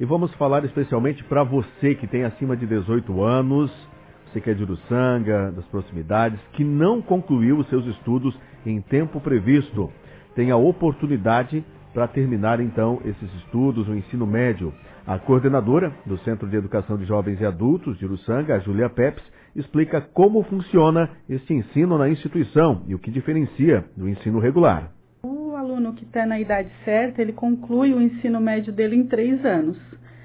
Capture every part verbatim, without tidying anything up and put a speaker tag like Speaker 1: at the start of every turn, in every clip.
Speaker 1: E vamos falar especialmente para você que tem acima de dezoito anos, você que é de Uruçanga, das proximidades, que não concluiu os seus estudos em tempo previsto. Tem a oportunidade para terminar então esses estudos, o ensino médio. A coordenadora do Centro de Educação de Jovens e Adultos de Uruçanga, a Júlia Peps, explica como funciona este ensino na instituição e o que diferencia do ensino regular.
Speaker 2: O aluno que está na idade certa, ele conclui o ensino médio dele em três anos.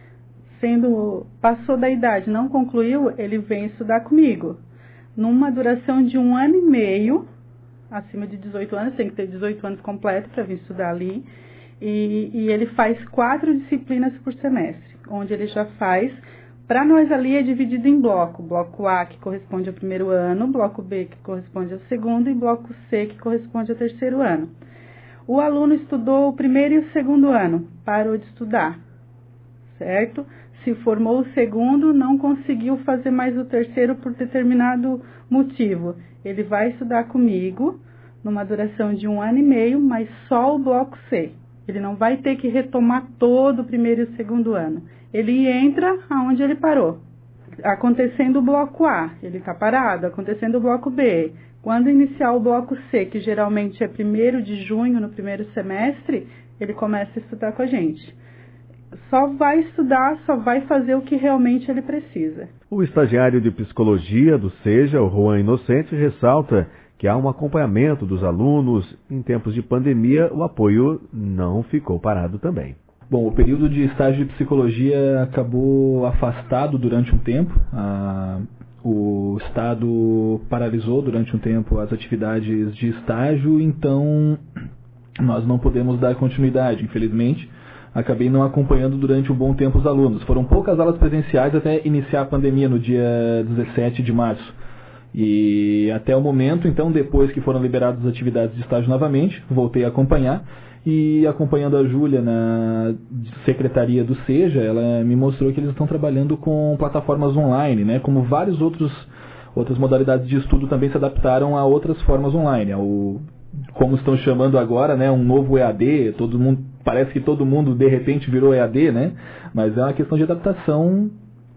Speaker 2: Sendo, passou da idade, não concluiu, ele vem estudar comigo. Numa duração de um ano e meio, acima de dezoito anos, tem que ter dezoito anos completo para vir estudar ali. E, e ele faz quatro disciplinas por semestre, onde ele já faz, para nós ali é dividido em bloco. Bloco A, que corresponde ao primeiro ano, bloco B, que corresponde ao segundo, e bloco C, que corresponde ao terceiro ano. O aluno estudou o primeiro e o segundo ano, parou de estudar, certo? Se formou o segundo, não conseguiu fazer mais o terceiro por determinado motivo. Ele vai estudar comigo, numa duração de um ano e meio, mas só o bloco C. Ele não vai ter que retomar todo o primeiro e o segundo ano. Ele entra aonde ele parou. Acontecendo o bloco A, ele está parado. Acontecendo o bloco B. Quando iniciar o bloco C, que geralmente é primeiro de junho, no primeiro semestre, ele começa a estudar com a gente. Só vai estudar, só vai fazer o que realmente ele precisa.
Speaker 1: O estagiário de psicologia do SEJA, o Juan Inocente, ressalta que há um acompanhamento dos alunos. Em tempos de pandemia, o apoio não ficou parado também.
Speaker 3: Bom, o período de estágio de psicologia acabou afastado durante um tempo. Ah, o Estado paralisou durante um tempo as atividades de estágio, então nós não podemos dar continuidade, infelizmente. Acabei não acompanhando durante um bom tempo os alunos. Foram poucas aulas presenciais até iniciar a pandemia no dia dezessete de março. E até o momento, então, depois que foram liberadas as atividades de estágio novamente, voltei a acompanhar. E acompanhando a Júlia na secretaria do SEJA, ela me mostrou que eles estão trabalhando com plataformas online, né? Como vários outros outras modalidades de estudo também se adaptaram a outras formas online. Ao, como estão chamando agora, né? Um novo E A D, todo mundo, parece que todo mundo de repente virou E A D, né? Mas é uma questão de adaptação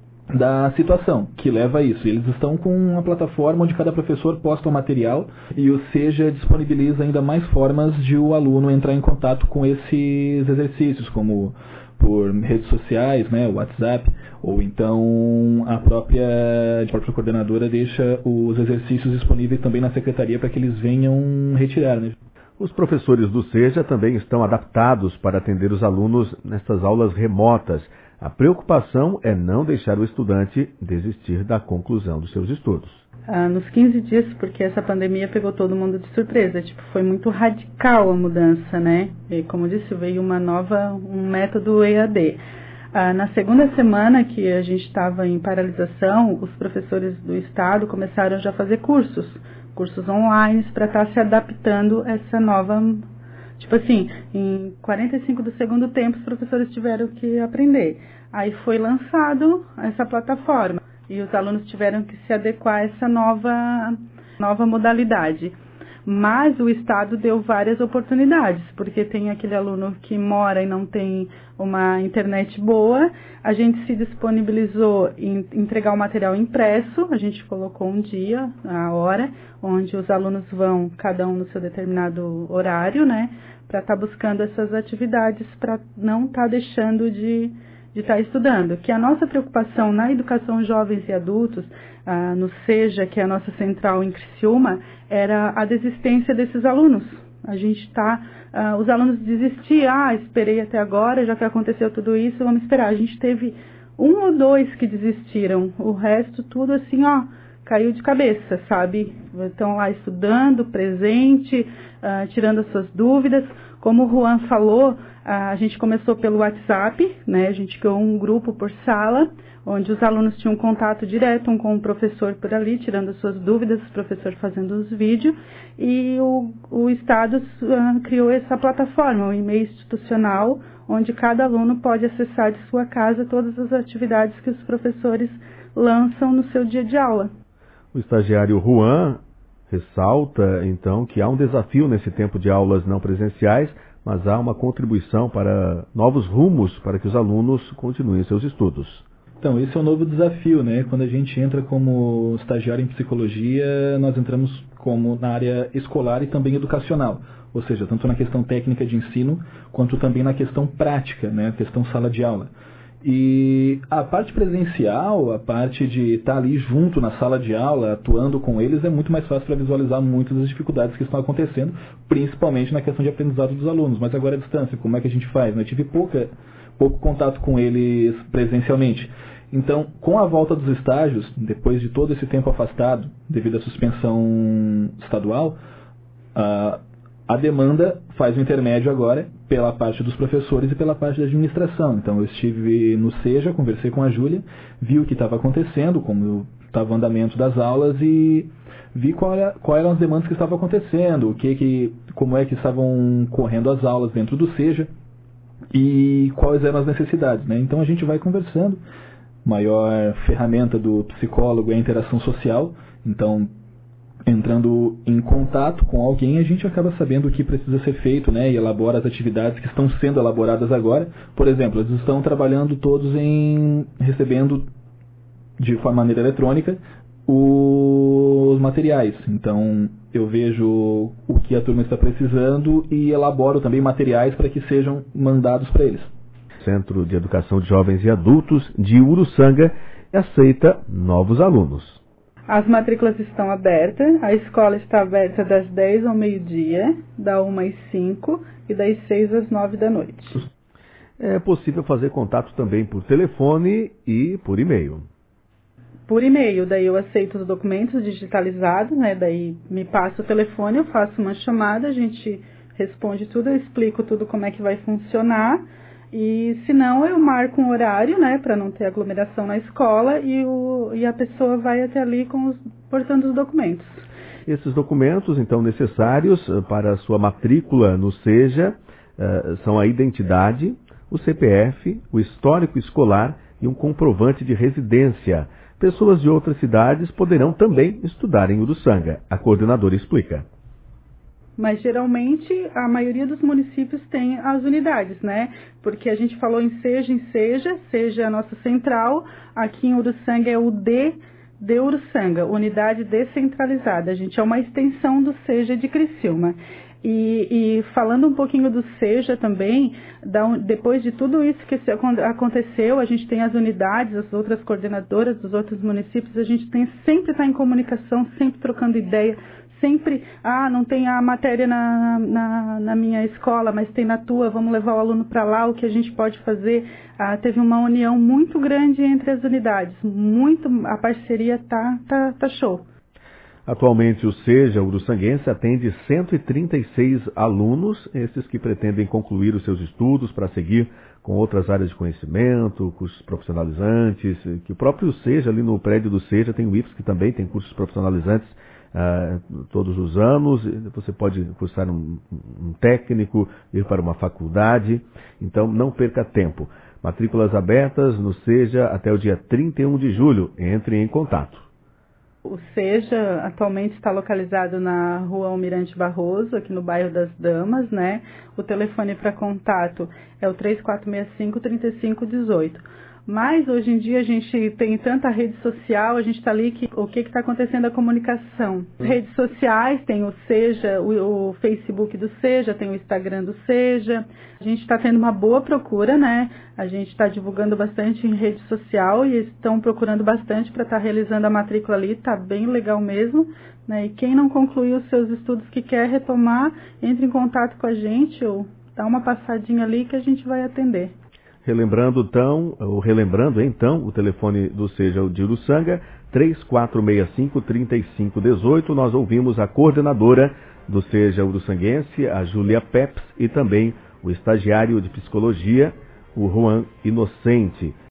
Speaker 3: da situação que leva a isso. Eles estão com uma plataforma onde cada professor posta o material e o SEJA disponibiliza ainda mais formas de o aluno entrar em contato com esses exercícios, como por redes sociais, né, WhatsApp, ou então a própria, a própria coordenadora deixa os exercícios disponíveis também na secretaria para que eles venham retirar, né?
Speaker 1: Os professores do SEJA também estão adaptados para atender os alunos nessas aulas remotas. A preocupação é não deixar o estudante desistir da conclusão dos seus estudos.
Speaker 2: Ah, nos quinze dias, porque essa pandemia pegou todo mundo de surpresa, tipo, foi muito radical a mudança, né? E como eu disse, veio uma nova, um método E A D. Ah, na segunda semana que a gente estava em paralisação, os professores do estado começaram já a fazer cursos, cursos online para estar se adaptando a essa nova. Tipo assim, em quarenta e cinco do segundo tempo, os professores tiveram que aprender. Aí foi lançado essa plataforma e os alunos tiveram que se adequar a essa nova, nova modalidade. Mas o Estado deu várias oportunidades, porque tem aquele aluno que mora e não tem uma internet boa. A gente se disponibilizou em entregar o material impresso, a gente colocou um dia, a hora, onde os alunos vão, cada um no seu determinado horário, né, para estar tá buscando essas atividades, para não estar tá deixando de de estar tá estudando. Que a nossa preocupação na educação jovens e adultos, ah, no SEJA, que é a nossa central em Criciúma, era a desistência desses alunos. A gente está, ah, os alunos desistiam, ah, esperei até agora, já que aconteceu tudo isso, vamos esperar. A gente teve um ou dois que desistiram, o resto tudo assim, ó, caiu de cabeça, sabe? Estão lá estudando, presente, ah, tirando as suas dúvidas. Como o Juan falou, a gente começou pelo WhatsApp, né? A gente criou um grupo por sala, onde os alunos tinham contato direto um com o professor por ali, tirando as suas dúvidas, o professor fazendo os vídeos, e o, o Estado uh, criou essa plataforma, o e-mail institucional, onde cada aluno pode acessar de sua casa todas as atividades que os professores lançam no seu dia de aula.
Speaker 1: O estagiário Juan ressalta, então, que há um desafio nesse tempo de aulas não presenciais mas há uma contribuição para novos rumos para que os alunos continuem seus estudos.
Speaker 3: Então, esse é um novo desafio, né? Quando a gente entra como estagiário em psicologia, nós entramos como na área escolar e também educacional, ou seja, tanto na questão técnica de ensino, quanto também na questão prática, né? A questão sala de aula. E a parte presencial, a parte de estar ali junto na sala de aula, atuando com eles, é muito mais fácil para visualizar muitas das dificuldades que estão acontecendo, principalmente na questão de aprendizado dos alunos. Mas agora à distância, como é que a gente faz? Eu tive pouca, pouco contato com eles presencialmente. Então, com a volta dos estágios, depois de todo esse tempo afastado, devido à suspensão estadual, a, a demanda faz o intermédio agora pela parte dos professores e pela parte da administração. Então, eu estive no SEJA, conversei com a Júlia, vi o que estava acontecendo, como estava o andamento das aulas e vi qual era, quais eram as demandas que estavam acontecendo, o que que, como é que estavam correndo as aulas dentro do SEJA e quais eram as necessidades, né? Então, a gente vai conversando. Maior ferramenta do psicólogo é a interação social, então entrando em contato com alguém a gente acaba sabendo o que precisa ser feito, né, e elabora as atividades que estão sendo elaboradas agora. Por exemplo, eles estão trabalhando todos em recebendo de forma maneira eletrônica os materiais, então eu vejo o que a turma está precisando e elaboro também materiais para que sejam mandados para eles.
Speaker 1: Centro de Educação de Jovens e Adultos de Uruçanga aceita novos alunos.
Speaker 2: As matrículas estão abertas, a escola está aberta das dez ao meio-dia, da uma às cinco e das seis às nove da noite.
Speaker 1: É possível fazer contato também por telefone e por e-mail.
Speaker 2: Por e-mail, daí eu aceito os documentos digitalizados, né? Daí me passa o telefone, eu faço uma chamada, a gente responde tudo, eu explico tudo como é que vai funcionar. E se não, eu marco um horário, né, para não ter aglomeração na escola e, o, e a pessoa vai até ali com os, portando os documentos.
Speaker 1: Esses documentos, então, necessários para a sua matrícula no SEJA uh, são a identidade, o C P F, o histórico escolar e um comprovante de residência. Pessoas de outras cidades poderão também estudar em Uruçanga. A coordenadora explica.
Speaker 2: Mas geralmente a maioria dos municípios tem as unidades, né? Porque a gente falou em SEJA, em SEJA, SEJA é a nossa central, aqui em Uruçanga é o D de Uruçanga, Unidade Descentralizada. A gente é uma extensão do SEJA de Criciúma. E, e falando um pouquinho do SEJA também, da, depois de tudo isso que se, aconteceu, a gente tem as unidades, as outras coordenadoras dos outros municípios, a gente tem sempre está em comunicação, sempre trocando ideia, sempre, ah, não tem a matéria na, na, na minha escola, mas tem na tua, vamos levar o aluno para lá, o que a gente pode fazer. Ah, teve uma união muito grande entre as unidades, muito, a parceria tá, tá, tá show.
Speaker 1: Atualmente o SEJA uruçanguense atende cento e trinta e seis alunos, esses que pretendem concluir os seus estudos para seguir com outras áreas de conhecimento, cursos profissionalizantes, que o próprio SEJA, ali no prédio do SEJA, tem o I P S, que também tem cursos profissionalizantes uh, todos os anos. Você pode cursar um, um técnico, ir para uma faculdade, então não perca tempo. Matrículas abertas no SEJA até o dia trinta e um de julho, entre em contato.
Speaker 2: O SEJA atualmente está localizado na rua Almirante Barroso, aqui no bairro das Damas, né? O telefone para contato é o três quatro seis cinco, três cinco um oito. Mas hoje em dia a gente tem tanta rede social, a gente está ali, que, o que está acontecendo a comunicação? Redes sociais, tem o SEJA, o, o Facebook do SEJA, tem o Instagram do SEJA. A gente está tendo uma boa procura, né? A gente está divulgando bastante em rede social e estão procurando bastante para estar tá realizando a matrícula ali, está bem legal mesmo, né? E quem não concluiu os seus estudos que quer retomar, entre em contato com a gente ou dá uma passadinha ali que a gente vai atender.
Speaker 1: Relembrando então, ou relembrando então, o telefone do SEJA de Uruçanga, três quatro seis cinco, três cinco um oito. Nós ouvimos a coordenadora do SEJA uruçanguense, a Júlia Peps, e também o estagiário de psicologia, o Juan Inocente.